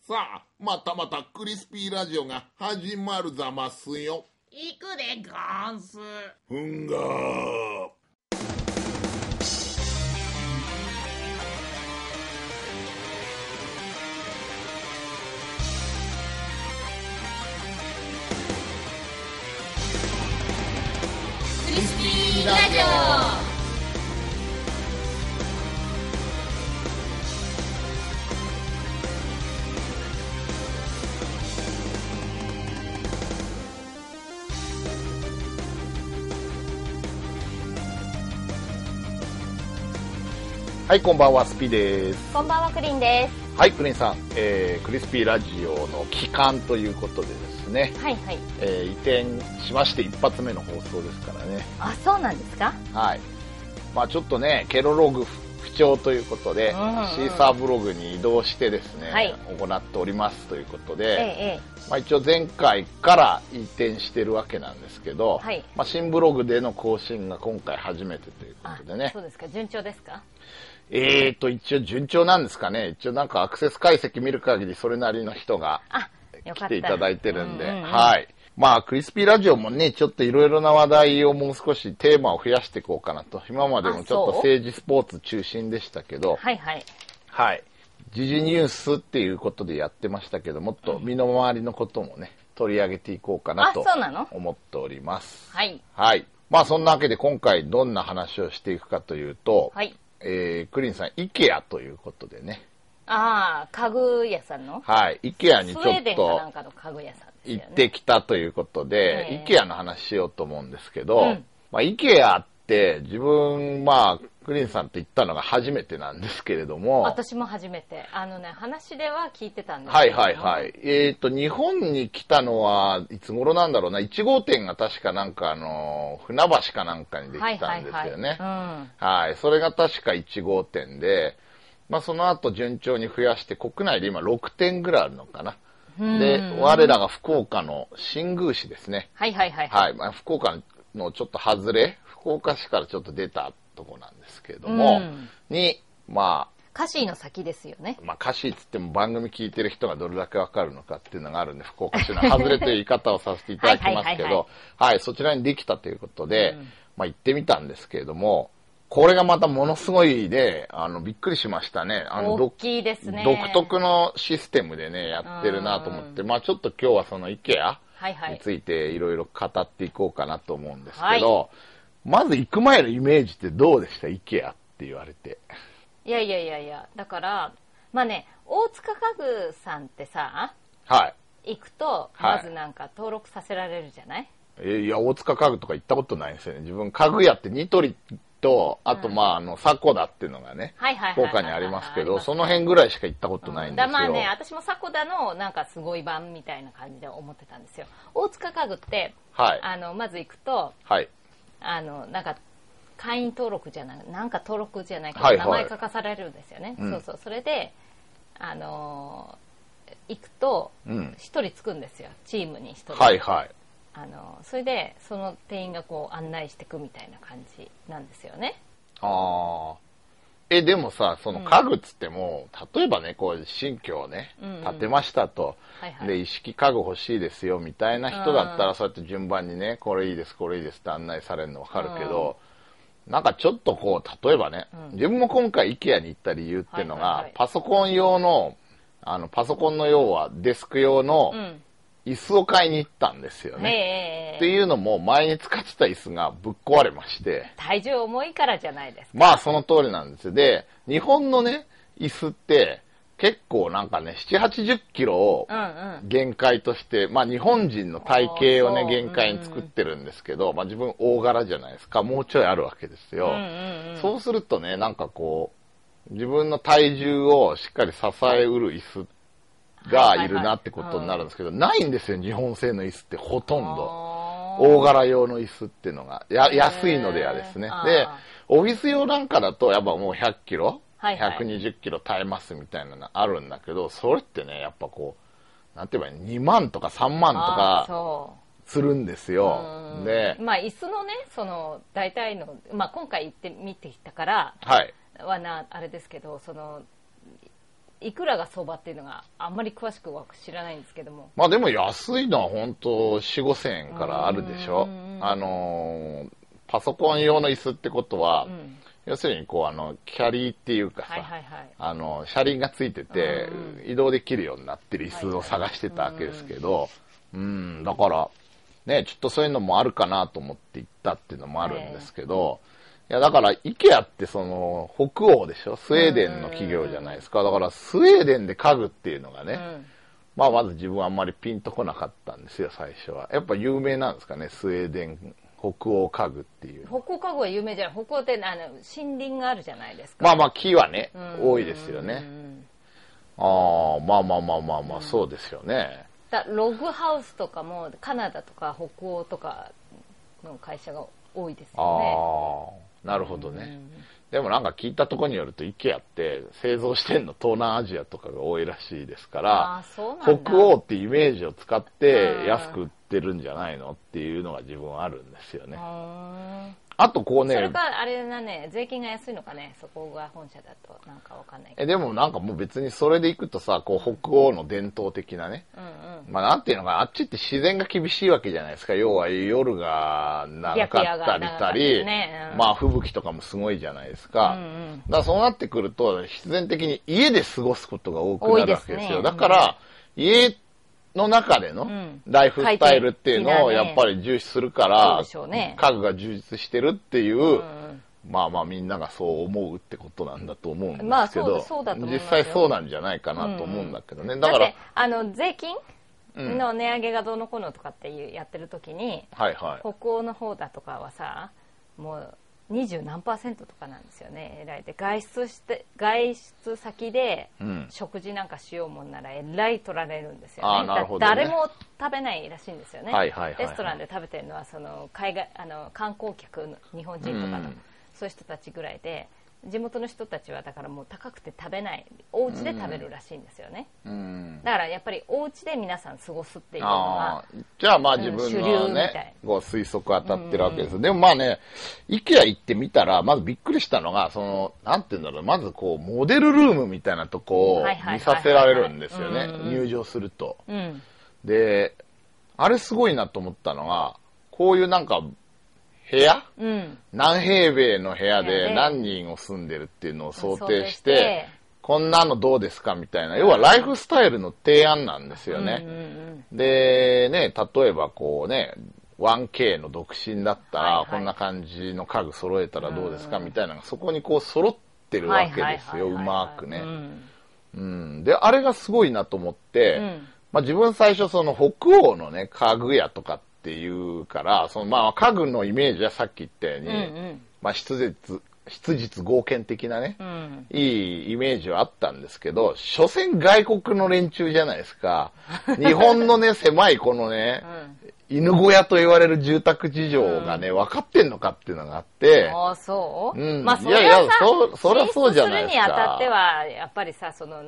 さあ、またまたクリスピーラジオが始まるざますよ。 行くでゴンス。 ふんがー。 クリスピーラジオ。 はい、こんばんは、スピです。 こんばんは、クリンです。 はい、クリンさん、クリスピーラジオの帰還ということでですね、 はいはい。 移転しまして一発目の放送ですからね。 あ、そうなんですか？ はい。まあちょっとね、ケロログ不調ということで、シーサーブログに移動してですね、 はい、 行っておりますということで、 ええ、 まあ一応前回から移転してるわけなんですけど、 はい、 まあ新ブログでの更新が今回初めてということでね。 そうですか、順調ですか？ 一応順調なんですかね。一応なんかアクセス解析見る限りそれなりの人が来ていただいてるんで、はい。まあクリスピーラジオもね、ちょっといろいろな話題をもう少しテーマを増やしていこうかなと。今までもちょっと政治スポーツ中心でしたけど、 はいはい。 はい。時事ニュースっていうことでやってましたけど、もっと身の回りのこともね、取り上げていこうかなと思っております。 はい。 はい。まあそんなわけで今回どんな話をしていくかというと、 はい。 クリンさん、イケアということでね。 ああ、家具屋さんの？ はい。イケアにちょっとスウェーデンかなんかの家具屋さんですよね。 行ってきたということで、イケアの話しようと思うんですけど、まあ、イケアって自分、まあ、クリンさんと行ったのが初めてなんですけれども。 私も初めて。話では聞いてたんですけど。はいはいはい。日本に来たのはいつ頃なんだろうな。1号店が確かなんか船橋かなんかにできたんですよね。はい。それが確か1号店で、まあその後順調に増やして国内で今6店ぐらいあるのかな。で、我らが福岡の新宮市ですね。 はいはいはい。 はい。まあ、福岡のちょっと外れ、福岡市からちょっと出たとこなんですけれども、まあ、 カシーの先ですよね。 まあ、カシーっつっても番組聞いてる人がどれだけわかるのかっていうのがあるんで、福岡市の外れという言い方をさせていただきますけど、はい、そちらにできたということで、まあ、行ってみたんですけれども、これがまたものすごいで、びっくりしましたね。 大きいですね。 独特のシステムでね、やってるなと思って、まあちょっと今日はその IKEA についていろいろ語っていこうかなと思うんですけど、まず行く前のイメージってどうでした ?IKEA って言われて。 いや、だから、まあね、大塚家具さんってさ、 はい。 行くと、まずなんか登録させられるじゃない？ いや、大塚家具とか行ったことないんですよね。自分家具屋ってニトリと、あと、まあ、サコダっていうのがね、福岡にありますけど、その辺ぐらいしか行ったことないんですよ。 まあね、私もサコダのなんかすごい版みたいな感じで思ってたんですよ。大塚家具って、まず行くと、なんか、会員登録じゃない、なんか登録じゃないけど、名前書かされるんですよね。そうそう。それで、行くと、一人つくんですよ。チームに一人。 はいはい。 それでその店員がこう案内していくみたいな感じなんですよね。 でもさ、その家具っつっても、例えばね、こう新居をね、建てましたと、で一式家具欲しいですよみたいな人だったら、そうやって順番にね、これいいですこれいいですって案内されるのわかるけど、なんかちょっとこう例えばね、自分も今回 IKEA に行った理由っていうのが、パソコン用のパソコンの要はデスク用の、椅子を買いに行ったんですよね。っていうのも前に使ってた椅子がぶっ壊れまして。 体重重いからじゃないですか。 まあその通りなんですよ。で、日本のね、椅子って結構なんかね、7、80キロを限界として、まあ日本人の体型をね、限界に作ってるんですけど、まあ自分大柄じゃないですか。もうちょいあるわけですよ。そうするとね、なんかこう、自分の体重をしっかり支えうる椅子がいるなってことになるんですけど、ないんですよ、日本製の椅子ってほとんど。大柄用の椅子っていうのが、安いのではですね。で、オフィス用なんかだとやっぱもう100キロ、120キロ耐えますみたいなのあるんだけど、それってね、やっぱこう、なんて言えばいいの、2万とか3万とかするんですよ。で、 まあ椅子のね、その大体の、まあ今回行ってみてきたから、あれですけど、その、 いくらが相場っていうのがあんまり詳しくは知らないんですけども。 まあでも安いのは本当4、5千円からあるでしょ。パソコン用の椅子ってことは、要するにこうキャリーっていうかさ、車輪がついてて、移動できるようになってる椅子を探してたわけですけど、だからね、ちょっとそういうのもあるかなと思って行ったっていうのもあるんですけど、いやだから IKEA ってその北欧でしょ、スウェーデンの企業じゃないですか。だからスウェーデンで家具っていうのがね、まあまず自分はあんまりピンとこなかったんですよ、最初は。やっぱ有名なんですかね、スウェーデン北欧家具っていう。 北欧家具は有名じゃない。北欧って森林があるじゃないですか。 まあまあ木はね、多いですよね。まあ、そうですよね。 ログハウスとかもカナダとか北欧とかの会社が多いですよね。 なるほどね。でもなんか聞いたところによると IKEA って製造してんの東南アジアとかが多いらしいですから、北欧ってイメージを使って安く売ってるんじゃないのっていうのが自分はあるんですよね。あとこうね、 それかあれだね、税金が安いのかね、そこが本社だとなんかわかんないけど。 でもなんかもう別にそれでいくとさ、こう北欧の伝統的なね、まあなんていうのか、あっちって自然が厳しいわけじゃないですか。要は夜が長かったり、まあ吹雪とかもすごいじゃないですか。だからそうなってくると必然的に家で過ごすことが多くなるわけですよ。だから家の中でのライフスタイルっていうのをやっぱり重視するから、家具が充実してるっていう、まあまあみんながそう思うってことなんだと思うんですけど、実際そうなんじゃないかなと思うんだけどね。だから税金の値上げがどうのこうのとかっていうやってる時に、北欧の方だとかはさ、もう20何%とかなんですよね。えらいで外出先で食事なんかしようもんならえらい取られるんですよね。誰も食べないらしいんですよね。レストランで食べてるのはその観光客の日本人とかの、そういう人たちぐらいで、地元の人たちはだからもう高くて食べない、お家で食べるらしいんですよね。だからやっぱりお家で皆さん過ごすっていうのが、 じゃあまあ自分のね、推測当たってるわけです。でもまあね、IKEA 行ってみたら、まずびっくりしたのが、その、なんて言うんだろう、まずこう、モデルルームみたいなとこを見させられるんですよね、入場すると。で、あれすごいなと思ったのが、こういうなんか、部屋、何平米の部屋で何人を住んでるっていうのを想定して、こんなのどうですかみたいな、要はライフスタイルの提案なんですよね。で、ね、例えばこうね、1K の独身だったら、こんな感じの家具揃えたらどうですかみたいなのが、そこにこう揃ってるわけですよ、うまくね。で、あれがすごいなと思って、まあ自分最初その北欧のね、家具屋とかっていうから、そのまあ家具のイメージはさっき言ったように、まあ質実剛健的なね、いいイメージはあったんですけど、所詮外国の連中じゃないですか。日本のね、狭いこのね、犬小屋と言われる住宅事情がね、分かってんのかっていうのがあって。 そう、 まあそれはさ、そりゃそうじゃないですか。 進出するにあたっては、やっぱりさ、その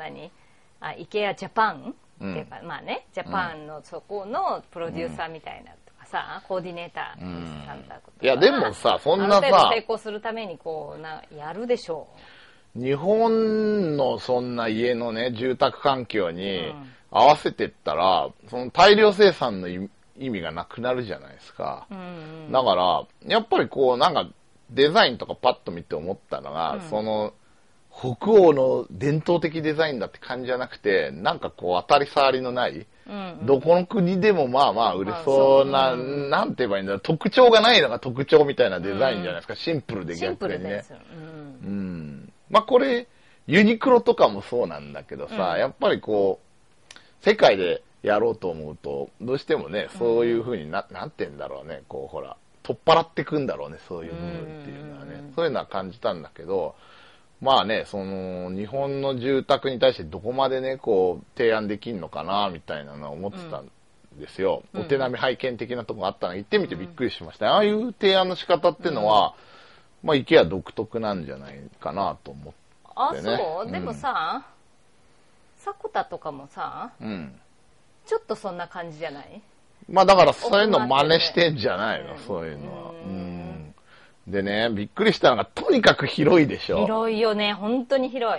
IKEA ジャパンっていうか、まあね、ジャパンのそこのプロデューサーみたいなとかさ、コーディネーターさんだとか。 いや、でもさ、そんなさ、 ある程度成功するためにやるでしょう。日本のそんな家のね、住宅環境に合わせてったら、その大量生産の意味がなくなるじゃないですか。だから、やっぱりこう、なんかデザインとかパッと見て思ったのが、その、北欧の伝統的デザインだって感じじゃなくて、なんかこう当たり障りのない、どこの国でもまあまあ売れそうな、なんて言えばいいんだろう、特徴がないのが特徴みたいなデザインじゃないですか、シンプルで逆にね。まあこれ、ユニクロとかもそうなんだけどさ、やっぱりこう、世界でやろうと思うと、どうしてもね、そういう風になんて言うんだろうね、こうほら、取っ払ってくんだろうね、そういう部分っていうのはね。そういうのは感じたんだけど、まあね、その、日本の住宅に対してどこまでね、こう、提案できんのかな、みたいなのを思ってたんですよ。お手並み拝見的なとこがあったので、行ってみてびっくりしました。ああいう提案の仕方っていうのは、まあ、IKEA独特なんじゃないかなと思ってね。 そう、でもさ、迫田とかもさ、ちょっとそんな感じじゃない？ まあだからそういうの真似してんじゃないの、そういうのは。でね、びっくりしたのが、とにかく広いでしょ。 広いよね、本当に広い。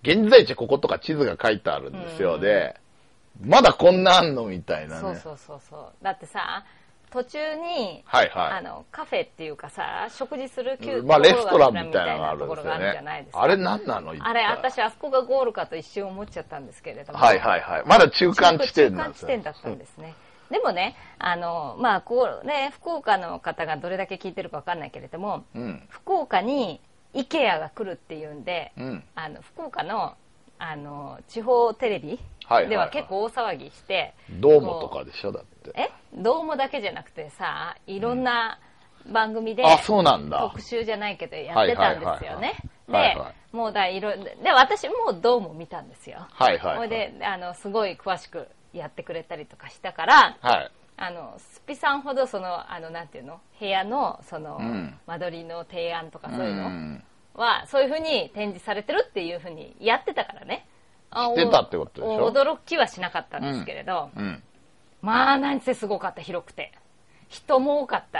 現在地こことか地図が書いてあるんですよ。で、まだこんなあんのみたいなね。 そう。だってさ、途中に、 はいはい。 カフェっていうかさ、食事するまあレストランみたいなのがあるんですよところがあるじゃないですね。 か。 あれ何なの？ あれ、私あそこがゴールかと一瞬思っちゃったんですけれども。 はい。まだ中間地点なんですよ。 中間地点だったんですね。でもね、まあ、こうね、福岡の方がどれだけ聞いてるかわかんないけれども、福岡に IKEA が来るっていうんで、福岡の、地方テレビでは結構大騒ぎして、 ドームとかでしょだって。 ドームだけじゃなくてさ、いろんな番組で、 そうなんだ。 特集じゃないけどやってたんですよね。で、もうで、私もドームを見たんですよ。それで、すごい詳しくやってくれたりとかしたから、スピさんほどなんていうの、部屋の間取りの提案とかそういうのは、そういうふうに展示されてるっていうふうにやってたからね。 知ってたってことでしょ？ 驚きはしなかったんですけれど、まあ何せすごかった、広くて。人も多かった。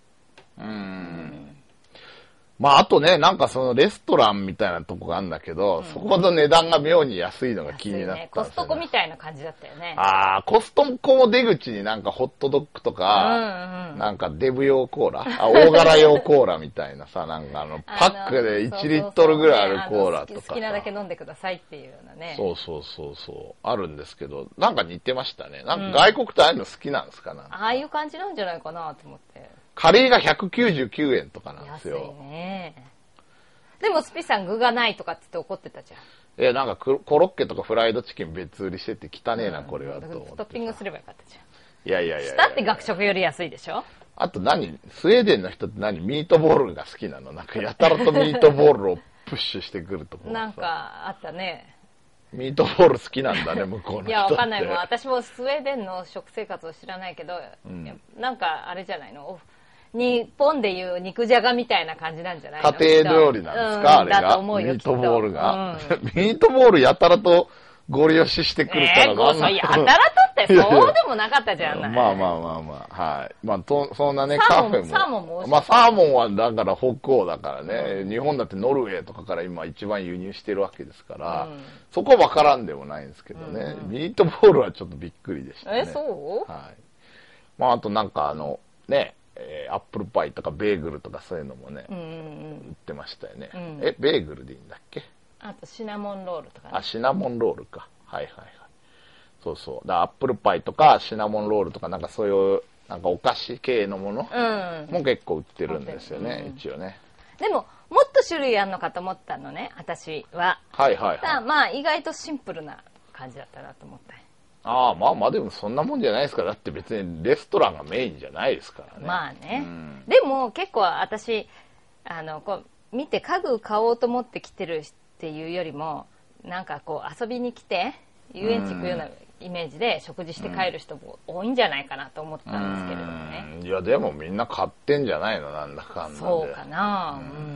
まああとね、なんかそのレストランみたいなとこがあるんだけど、そこの値段が妙に安いのが気になったんですよね。 コストコみたいな感じだったよね。 コストコも出口になんかホットドッグとか、なんかデブ用コーラ、大柄用コーラみたいなさ、なんかパックで1リットルぐらいあるコーラとかさ。 好きなだけ飲んでくださいっていうようなね。 そう。あるんですけど、なんか似てましたね。なんか外国ってああいうの好きなんですかね。 ああいう感じなんじゃないかなと思って。 カレーが199円とかなんですよ。 安いね。でもスピさん具がないとかって言って怒ってたじゃん。 なんかコロッケとかフライドチキン別売りしてて汚ねえな、これはと思って。 トッピングすればよかったじゃん。 いや。 したって学食より安いでしょ？ あとスウェーデンの人ってミートボールが好きなの？なんかやたらとミートボールをプッシュしてくるとこなんかあったね。 ミートボール好きなんだね、向こうの人って。いや、 わかんない。もう私もスウェーデンの食生活を知らないけど、なんかあれじゃないの？日本でいう肉じゃがみたいな感じなんじゃないの？ 家庭料理なんですか、あれが。 だと思うよ、 ミートボールが。ミートボールやたらとゴリ押ししてくるからやたらとってそうでもなかったじゃない。 まあ。はい。まあ、そんなね、カフェも。 サーモンも美味しい。 まあ、サーモンはだから北欧だからね、日本だってノルウェーとかから今一番輸入してるわけですから、そこはわからんでもないんですけどね、ミートボールはちょっとびっくりでしたね。 そう？ はい。まあ、あとなんかね、アップルパイとかベーグルとかそういうのもね、売ってましたよね。ベーグルでいいんだっけ？ あとシナモンロールとかね。 シナモンロールか。はい。そう。アップルパイとかシナモンロールとかなんかそういうなんかお菓子系のものも結構売ってるんですよね、一応ね。でももっと種類あるのかと思ったのね、私は。 はい。 まあ意外とシンプルな感じだったなと思った。 まあでもそんなもんじゃないですから。だって別にレストランがメインじゃないですからね。 まあね。でも結構私、こう見て家具買おうと思って来てるっていうよりも、なんかこう遊びに来て遊園地行くようなイメージで食事して帰る人も多いんじゃないかなと思ったんですけれどもね。 いやでもみんな買ってんじゃないの、なんだかんだで。 そうかな。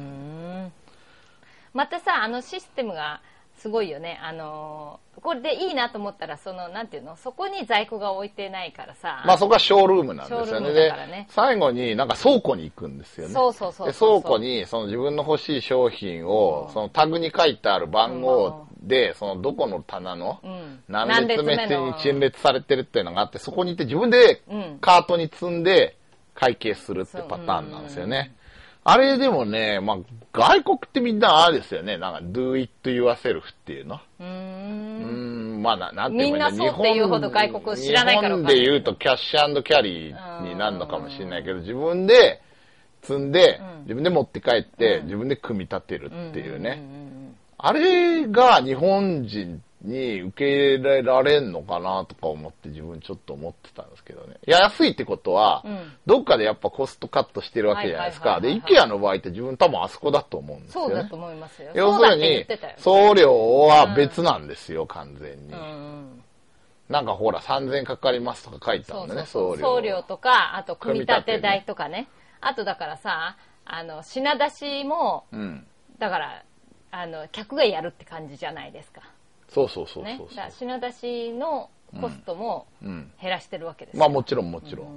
またさ、システムがすごいよね。これでいいなと思ったら、なんていうの、そこに在庫が置いてないからさ。 まあそこはショールームなんですよね。 で、 最後になんか倉庫に行くんですよね。 そう。 で、倉庫に自分の欲しい商品を、タグに書いてある番号で、どこの棚の何列目に陳列されてるっていうのがあって、そこに行って自分でカートに積んで会計するってパターンなんですよね。あれでもね、まあ、外国ってみんなあれですよね。なんか、do it yourself っていうの。まあ、なんていうの、 みんなそうっていうほど外国を知らないから。 日本で言うとキャッシュ&キャリーになるのかもしれないけど、自分で積んで、自分で持って帰って、自分で組み立てるっていうね。あれが日本人に受け入れられんのかなとか思って自分ちょっと思ってたんですけどね。安いってことは、どっかでやっぱコストカットしてるわけじゃないですか。で、IKEA の場合って自分多分あそこだと思うんですよね。 そうだと思いますよ。 要するに、送料は別なんですよ、完全に。なんかほら、3000円かかりますとか書いてあるんだね、送料。 送料とか、あと組み立て代とかね。あとだからさ、品出しも、だから、客がやるって感じじゃないですか。 そう。 ね、だから品出しのコストも減らしてるわけですよ。 まあもちろん。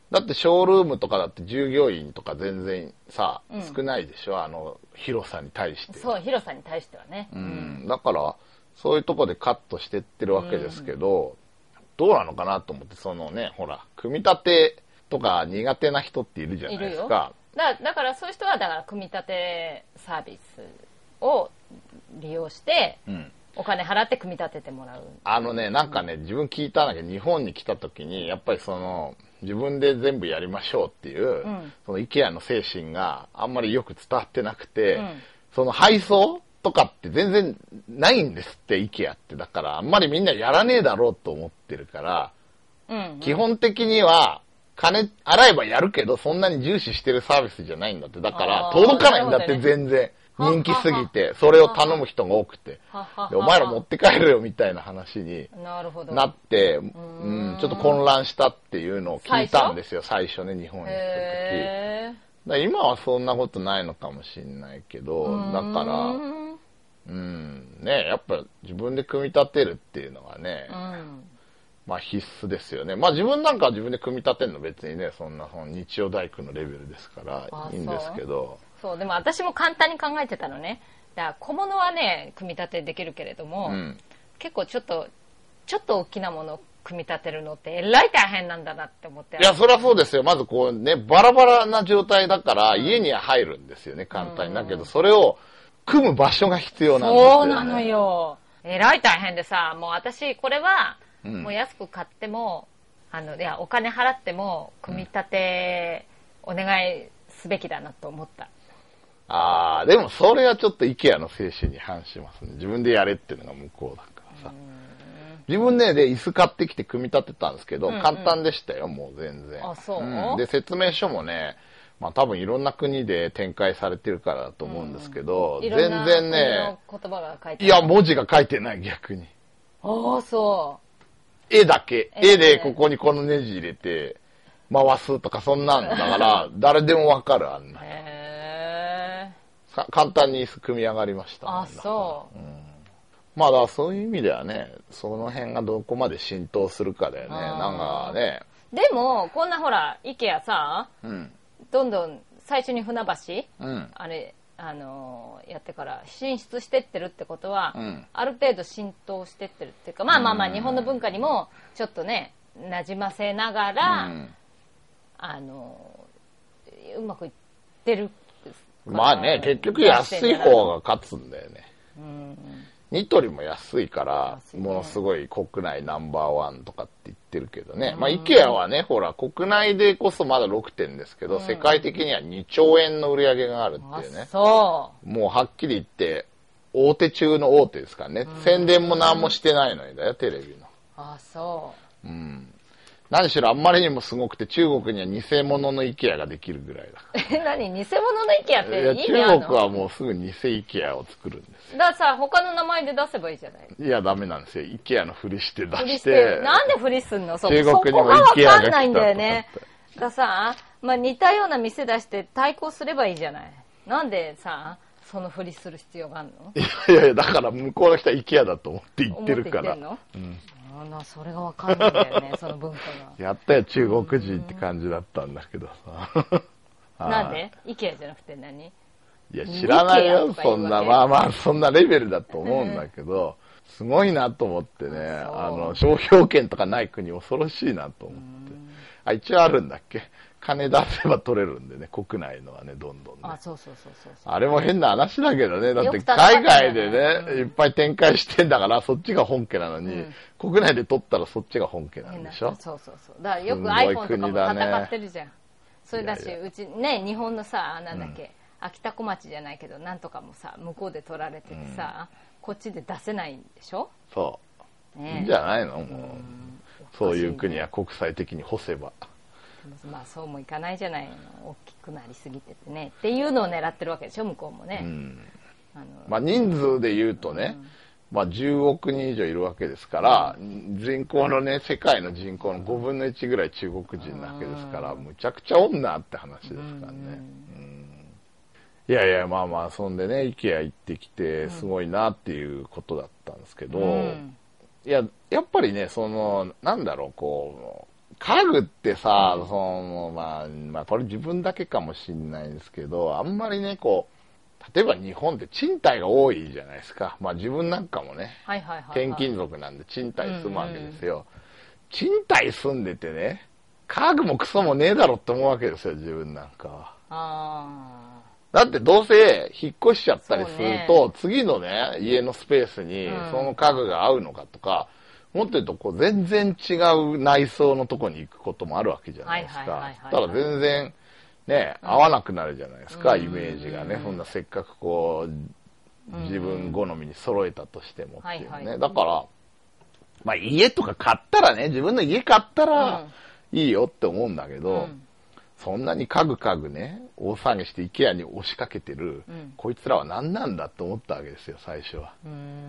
だってショールームとかだって従業員とか全然さ、少ないでしょ、広さに対して。 そう、広さに対してはね。 だから、そういうとこでカットしてってるわけですけど、どうなのかなと思って、そのね、ほら、組み立てとか苦手な人っているじゃないですか。 だからそういう人は、だから組み立てサービスを利用して、お金払って組み立ててもらう。 なんかね、自分聞いたんだけど、日本に来た時に、やっぱり自分で全部やりましょうっていう、その IKEA の精神があんまりよく伝わってなくて、その配送とかって全然ないんですって、IKEA って。だから、あんまりみんなやらねえだろうと思ってるから、基本的には、金払えばやるけど、そんなに重視してるサービスじゃないんだって。だから、届かないんだって、全然。人気すぎて、それを頼む人が多くて。で、お前ら持って帰るよみたいな話になって、ちょっと混乱したっていうのを聞いたんですよ、最初ね、日本に来た時。今はそんなことないのかもしれないけど、だから、ね、やっぱ自分で組み立てるっていうのがね、まあ必須ですよね。まあ自分なんかは自分で組み立てるの別にね、そんな日曜大工のレベルですからいいんですけど。 そう、でも私も簡単に考えてたのね。だから小物はね、組み立てできるけれども、結構ちょっと大きなものを組み立てるのってえらい大変なんだなって思って。 いや、そりゃそうですよ。まずこうね、バラバラな状態だから家には入るんですよね、簡単に。だけど、それを組む場所が必要なんですよね。 そうなのよ。えらい大変でさ、もう私これは、もう安く買っても、いや、お金払っても、組み立て、お願いすべきだなと思った。 でもそれはちょっと IKEA の精神に反しますね。自分でやれっていうのが向こうだからさ。自分ね、で、椅子買ってきて組み立てたんですけど、簡単でしたよ、もう全然。 あ、そう、 で、説明書もね、まあ多分いろんな国で展開されてるからだと思うんですけど、全然ね、 言葉が書いていや、文字が書いてない、逆に。 そう。 絵だけ。絵でここにこのネジ入れて、回すとかそんなんだから、誰でもわかる、あんな。簡単に組み上がりました、ね。 あ、そう。 まあだからそういう意味ではね、その辺がどこまで浸透するかだよね。なんかね。 でも、こんなほら、IKEA さ、どんどん最初に船橋、あれ、やってから進出してってるってことは、ある程度浸透してってるっていうか、まあ日本の文化にもちょっとね、馴染ませながら、うまくいってる。 まあね、結局安い方が勝つんだよね。ニトリも安いから、ものすごい国内ナンバーワンとかって言ってるけどね。まあ、IKEA はね、ほら、国内でこそまだ6点ですけど、世界的には2兆円の売り上げがあるっていうね。もうはっきり言って、大手中の大手ですからね。宣伝も何もしてないのにだよ、テレビの。 あ、そう。 何しろあんまりにもすごくて、中国には偽物の IKEA ができるぐらいだから。 何偽物の IKEA って意味あるの？ 中国はもうすぐ偽 IKEA を作るんですよ。 だからさ、他の名前で出せばいいじゃない。 いや、ダメなんですよ。IKEA のふりして出して。 なんでふりすんの？ 中国にも IKEA が来たとか。そこがわかんないんだよね。だからさ、まあ似たような店出して対抗すればいいじゃない。なんでさ、そのふりする必要があるの？ いや、だから向こうの人は IKEA だと思って言ってるから。 それがわかんないんだよね、その文化が。 やったよ、中国人って感じだったんだけどさ。 なんで ?IKEA じゃなくて何？ いや、知らないよ、そんな。まあ、そんなレベルだと思うんだけど、すごいなと思ってね、商標権とかない国恐ろしいなと思って。一応あるんだっけ？金出せば取れるんでね、国内のはね、どんどんね。 そう。 あれも変な話だけどね、だって海外でね、いっぱい展開してんだから、そっちが本家なのに、国内で取ったらそっちが本家なんでしょ？ そう。だからよく iPhone とかも戦ってるじゃん。それだし、うちね、日本のさ、なんだっけ、秋田小町じゃないけど、なんとかもさ、向こうで取られててさ、こっちで出せないんでしょ？ そう。いいんじゃないの？もう、そういう国は国際的に干せば。 まあそうもいかないじゃないの、大きくなりすぎててねっていうのを狙ってるわけでしょ、向こうもね。 まあ人数で言うとね、まあ10億人以上いるわけですから、人口のね、世界の人口の5分の1ぐらい中国人なわけですから、むちゃくちゃ女って話ですからね。いや、まあそんでね、IKEA 行ってきてすごいなっていうことだったんですけど、いや、やっぱりね、なんだろう、こう、 家具ってさ、まあ、これ自分だけかもしんないんですけど、あんまりね、こう、例えば日本って賃貸が多いじゃないですか。まあ自分なんかもね、転勤族なんで賃貸住むわけですよ。賃貸住んでてね、家具もクソもねえだろって思うわけですよ、自分なんかは。だってどうせ引っ越しちゃったりすると、次のね、家のスペースにその家具が合うのかとか、もっと言うとこう全然違う内装のとこに行くこともあるわけじゃないですか。ただ全然ね、合わなくなるじゃないですか、イメージがね。そんなせっかくこう、自分好みに揃えたとしてもっていうね。だから、まあ家とか買ったらね、自分の家買ったらいいよって思うんだけど、そんなに家具ね、大騒ぎして IKEA に押しかけてる、こいつらは何なんだって思ったわけですよ、最初は。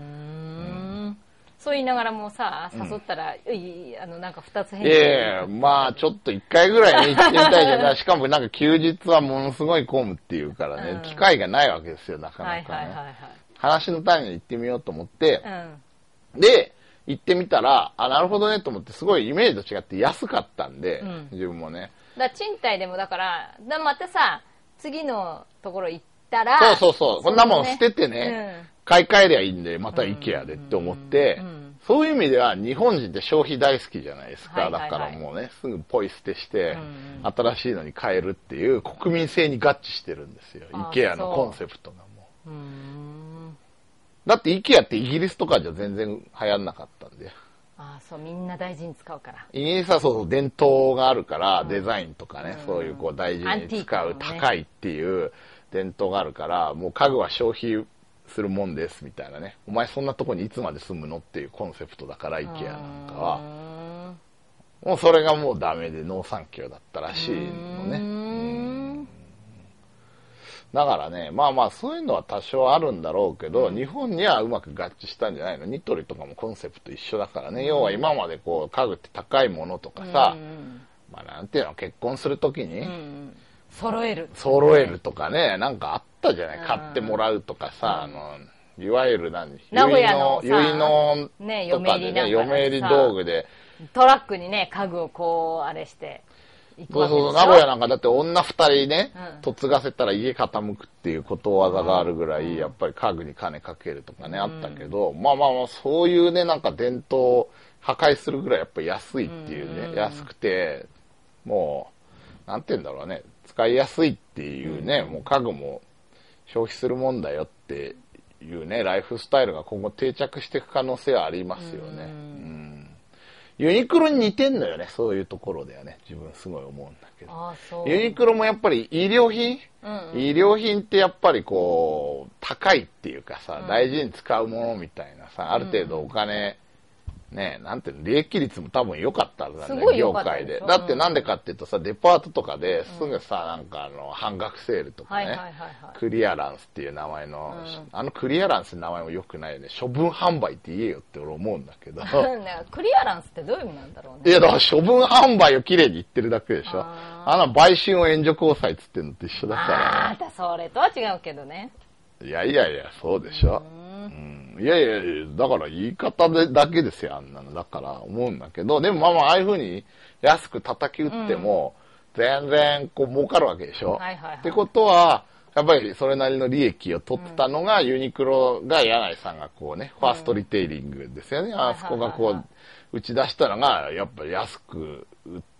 そう言いながらもさ、誘ったら、なんか2つ返事。 まあちょっと1回ぐらいに行ってみたいじゃない。しかもなんか休日はものすごい混むっていうからね、機会がないわけですよ、なかなかね。話の種に行ってみようと思って、で、行ってみたら、なるほどねと思って、すごいイメージと違って安かったんで、自分もね。 賃貸でもだから、またさ、次のところ行ったら、 そう。こんなもん捨ててね、買い替えりゃいいんで、また IKEA でって思って、そういう意味では日本人って消費大好きじゃないですか。だからもうね、すぐポイ捨てして、新しいのに変えるっていう国民性に合致してるんですよ。IKEA のコンセプトがもう。だって IKEA ってイギリスとかじゃ全然流行んなかったんで。 みんな大事に使うから。 イギリスはそう伝統があるから、デザインとかね、そういうこう大事に使う、高いっていう伝統があるから、もう家具は消費するもんですみたいなね。お前そんなとこにいつまで住むのっていうコンセプトだから、IKEA なんかは。もうそれがもうダメで農産業だったらしいのね。だからね、まあそういうのは多少あるんだろうけど、日本にはうまく合致したんじゃないの。ニトリとかもコンセプト一緒だからね。要は今までこう家具って高いものとかさ、まあなんていうの、結婚するときに、 揃えるとかね、なんかあったじゃない。買ってもらうとかさ、いわゆる名古屋の結納とかでね、嫁入り道具で。 トラックにね、家具をこう、あれして。 そう、名古屋なんかだって女二人ね、嫁がせたら家傾くっていうことわざがあるぐらい、やっぱり家具に金かけるとかね、あったけど、まあそういうね、なんか伝統を破壊するぐらいやっぱり安いっていうね、安くて、もう、なんて言うんだろうね、使いやすいっていうね、もう家具も消費するもんだよっていうね、ライフスタイルが今後定着していく可能性はありますよね。ユニクロに似てんのよね、そういうところではね。自分すごい思うんだけど。ユニクロもやっぱり医療品ってやっぱりこう、高いっていうかさ、大事に使うものみたいなさ、ある程度お金、ね、なんていうの、利益率も多分良かったはずなんだよ、業界で。だってなんでかっていうとさ、デパートとかですぐさ、なんか半額セールとかね、クリアランスっていう名前の、クリアランスの名前も良くないよね。処分販売って言えよって俺思うんだけど。 クリアランスってどういう意味なんだろうね。 いや、だから処分販売をきれいに言ってるだけでしょ。売春を援助交際つってんのと一緒だから。 それとは違うけどね。 いや、そうでしょ。いや、だから言い方だけですよ、あんなの。だから思うんだけど、でもああいう風に安く叩き打っても、全然こう儲かるわけでしょ。ってことは、やっぱりそれなりの利益を取ってたのが、ユニクロが柳井さんがこうね、ファーストリテイリングですよね。あそこがこう、打ち出したのが、やっぱり安く売って、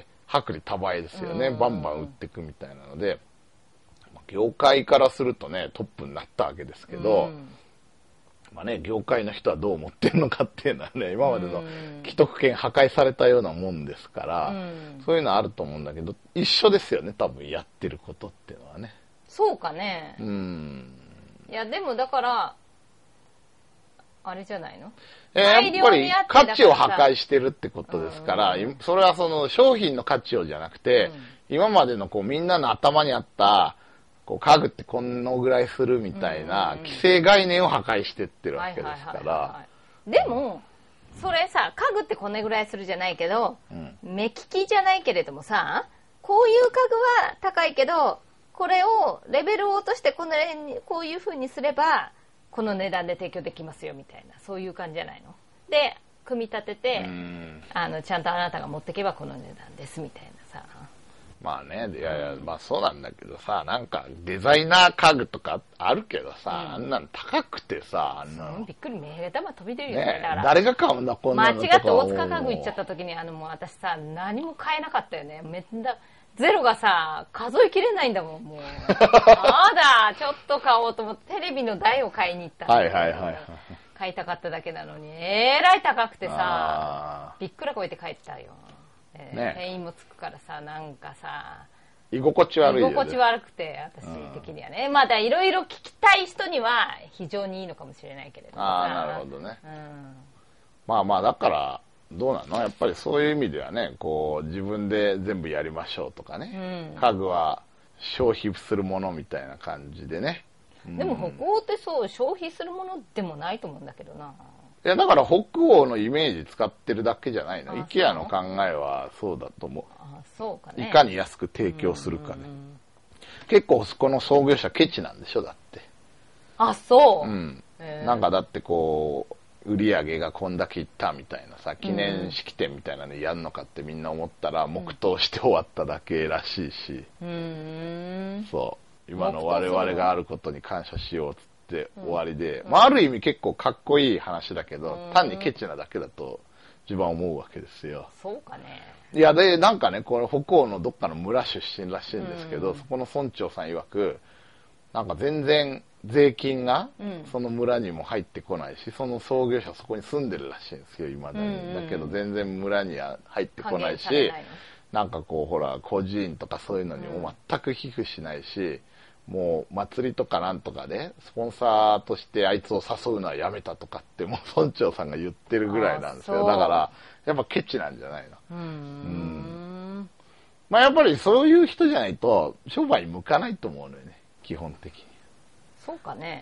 薄利多売ですよね。バンバン売っていくみたいなので、業界からするとね、トップになったわけですけど、まあね、業界の人はどう思ってるのかっていうのはね、今までの既得権破壊されたようなもんですから、そういうのはあると思うんだけど、一緒ですよね、多分やってることっていうのはね。 そうかね。いや、でもだから、あれじゃないの？ やっぱり価値を破壊してるってことですから、それはその商品の価値をじゃなくて、今までのこうみんなの頭にあった、こう家具ってこのぐらいするみたいな既成概念を破壊してってるわけですから。 でも、それさ、家具ってこれぐらいするじゃないけど、目利きじゃないけれどもさ、こういう家具は高いけど、これをレベルを落としてこういう風にすれば、この値段で提供できますよみたいな、そういう感じじゃないの？で、 組み立てて、ちゃんとあなたが持ってけばこの値段ですみたいなさ。 まあね、いやいや、まあそうなんだけどさ、なんかデザイナー家具とかあるけどさ、あんなの高くてさ、 びっくり、目玉飛び出るよね。誰が買うんだ、こんなのとか。 間違って大塚家具行っちゃった時に、もう私さ、何も買えなかったよね。ゼロがさ、数えきれないんだもん、もう。まだ、ちょっと買おうと思って、テレビの台を買いに行ったんだけど、買いたかっただけなのに、えらい高くてさ、びっくらこいて帰ったよ。店員もつくからさ、なんかさ、 居心地悪いよね。 居心地悪くて、私的にはね。まだいろいろ聞きたい人には非常にいいのかもしれないけれども。 なるほどね。まあまあ、だから、どうなの？やっぱりそういう意味ではね、こう、自分で全部やりましょうとかね。家具は消費するものみたいな感じでね。 でも北欧ってそう消費するものでもないと思うんだけどな。 いやだから北欧のイメージ使ってるだけじゃないの。IKEA の考えはそうだと思う。 そうかね。 いかに安く提供するかね。結構この創業者ケチなんでしょだって。 そう。 なんかだってこう売り上げがこんだけいったみたいなさ、記念式典みたいなのやるのかってみんな思ったら黙祷して終わっただけらしいし。そう。今の我々があることに感謝しようっつって終わりで、まあある意味結構かっこいい話だけど、単にケチなだけだと自分は思うわけですよ。 そうかね。 いやで、なんかね、これ北欧のどっかの村出身らしいんですけど、そこの村長さん曰く、なんか全然税金がその村にも入ってこないし、その創業者そこに住んでるらしいんですよ、未だに。だけど全然村には入ってこないし、なんかこうほら、孤児院とかそういうのにも全く寄付しないし、もう祭りとかなんとかでスポンサーとしてあいつを誘うのはやめたとかってもう村長さんが言ってるぐらいなんですよ。だからやっぱケチなんじゃないの。まあやっぱりそういう人じゃないと商売に向かないと思うのよね、基本的に。 そうかね。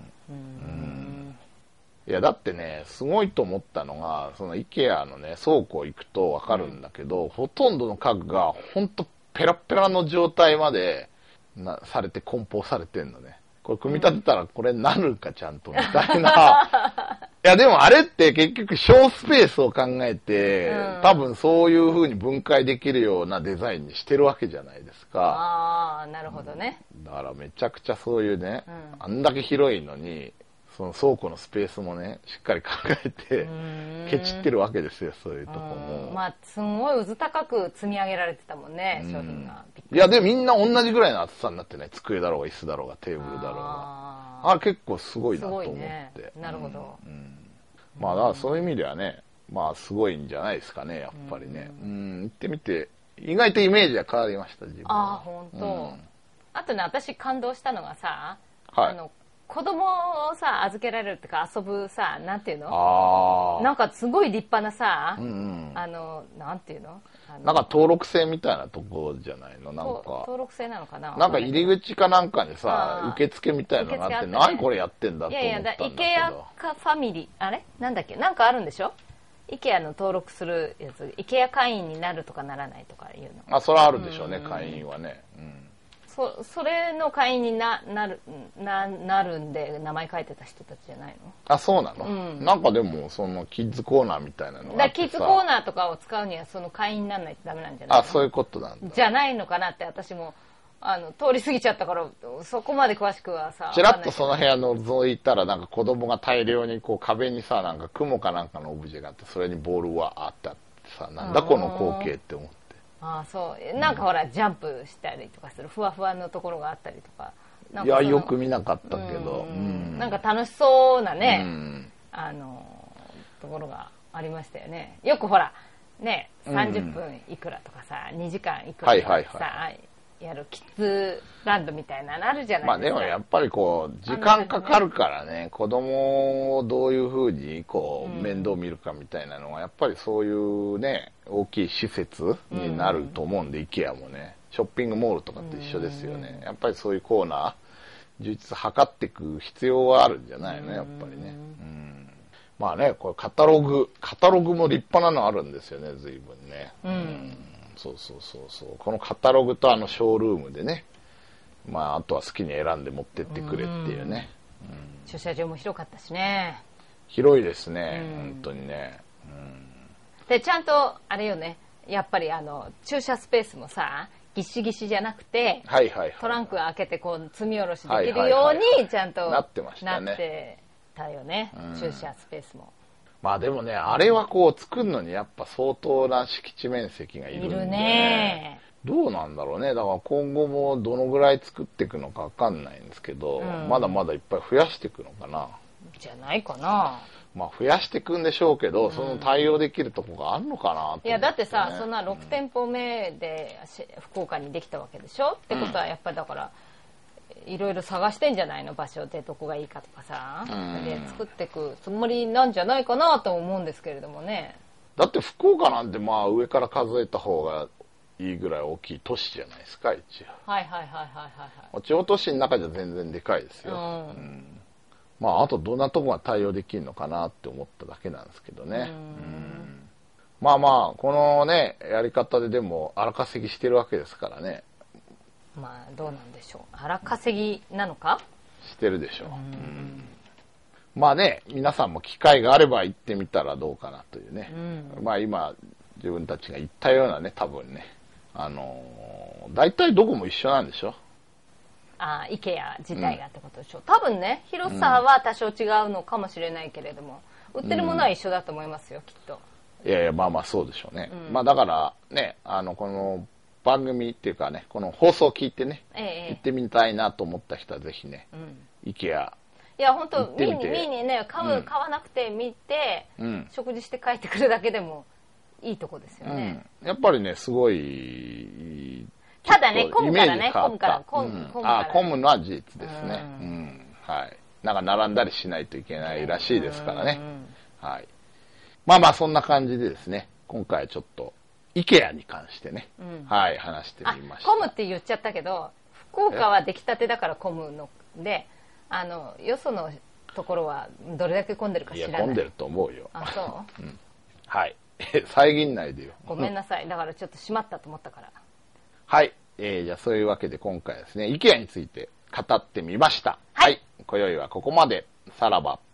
いやだってね、すごいと思ったのが、その IKEA のね倉庫行くとわかるんだけど、ほとんどの家具がほんとペラペラの状態までされて梱包されてんのね。これ組み立てたらこれなるかちゃんとみたいな。いやでもあれって結局小スペースを考えて、多分そういう風に分解できるようなデザインにしてるわけじゃないですか。 なるほどね。 だからめちゃくちゃそういうね、あんだけ広いのに、その倉庫のスペースもね、しっかり考えて、ケチってるわけですよ、そういうとこも。 まあ、すごいうず高く積み上げられてたもんね、商品が。 いや、でみんな同じぐらいの厚さになってね、机だろうが椅子だろうがテーブルだろうが。結構すごいなと思って。 ね、なるほど。 まあ、だからそういう意味ではね、まあ、すごいんじゃないですかね、やっぱりね。行ってみて、意外とイメージは変わりました、自分は。 ほんと。あとね、私感動したのがさ、子供をさ、預けられるってか遊ぶさ、なんていうの？なんかすごい立派なさ、なんていうの？ なんか登録制みたいなとこじゃないの？なんか。 登録制なのかな？ なんか入り口かなんかにさ、受付みたいなのがあって、何これやってんだと思ったんだけど。 イケアかファミリー、あれなんだっけ？なんかあるんでしょ？イケアの登録するやつ、イケア会員になるとかならないとかいうの。 それはあるでしょうね、会員はね。 それの会員になるんで名前書いてた人たちじゃないの？ そうなの？なんかでもそのキッズコーナーみたいなのがあってさ、 キッズコーナーとかを使うにはその会員にならないとダメなんじゃないの？ そういうことなんだ。 じゃないのかなって私も通り過ぎちゃったからそこまで詳しくはさ。 ちらっとその部屋覗いたらなんか子供が大量にこう壁にさ、なんか雲かなんかのオブジェがあって、それにボールはあってさ、なんだこの光景って思って。 そうなんかほらジャンプしたりとかするふわふわのところがあったりとか。 いやよく見なかったけど、 なんか楽しそうなね、ところがありましたよね。よくほらね、30分いくらとかさ、2時間いくらとかさ、やるキッズランドみたいなのあるじゃないですか。 でもやっぱりこう時間かかるからね、子供をどういうふうにこう面倒見るかみたいなのはやっぱりそういうね大きい施設になると思うんで、IKEA もねショッピングモールとかって一緒ですよね。やっぱりそういうコーナー充実図っていく必要はあるんじゃないのやっぱりね。まあね、これカタログも立派なのあるんですよね、随分ね。そう。このカタログとショールームでね、まああとは好きに選んで持ってってくれっていうね。 駐車場も広かったしね。 広いですね、本当にね。 で、ちゃんと、あれよね、やっぱり駐車スペースもさ、ギシギシじゃなくて、トランク開けてこう積み下ろしできるようにちゃんとなってましたね。 なってたよね、駐車スペースも。 まあでもね、あれはこう作るのにやっぱ相当な敷地面積がいるんで、ね、 いるね。 どうなんだろうね。だから今後もどのぐらい作っていくのかわかんないんですけど、まだまだいっぱい増やしていくのかな。 じゃないかな。 まあ増やしていくんでしょうけど、その対応できるとこがあるのかなって、ね。 いや、だってさ、そんな6店舗目で福岡にできたわけでしょ、ってことはやっぱりだから、いろいろ探してんじゃないの、場所でどこがいいかとかさ、で作っていくつもりなんじゃないかなと思うんですけれどもね。 だって福岡なんてまあ上から数えた方がいいぐらい大きい都市じゃないですか、一応。 はい。 地方都市の中じゃ全然でかいですよ。まああとどんなとこが対応できるのかなって思っただけなんですけどね。まあまあこのねやり方ででも荒稼ぎしてるわけですからね。 まあどうなんでしょう。荒稼ぎなのか？ してるでしょう。まあね、皆さんも機会があれば行ってみたらどうかなというね。まあ今自分たちが言ったようなね、多分ね、大体どこも一緒なんでしょ？ ああ、IKEA 自体がってことでしょ。多分ね、広さは多少違うのかもしれないけれども、売ってるものは一緒だと思いますよ、きっと。 いやいや、まあまあそうでしょうね。まあだからね、この番組っていうかね、この放送を聞いてね、行ってみたいなと思った人はぜひね、IKEA。 いや、本当見にね、買わなくて見て、食事して帰ってくるだけでもいいとこですよね。 やっぱりね、すごい、 ただね、混むからね、 混むのは事実ですね。はい。なんか並んだりしないといけないらしいですからね。はい。まあまあそんな感じでですね、今回ちょっと、IKEA に関してね、はい、話してみました。 混むって言っちゃったけど、福岡は出来たてだから混むので、よそのところはどれだけ混んでるか知らない。 いや、混んでると思うよ。 あ、そう？ はい。遮んないでよ。 ごめんなさい。だからちょっと閉まったと思ったから。 はい。じゃあそういうわけで今回はですね、IKEA について語ってみました。はい。今宵はここまで。さらば。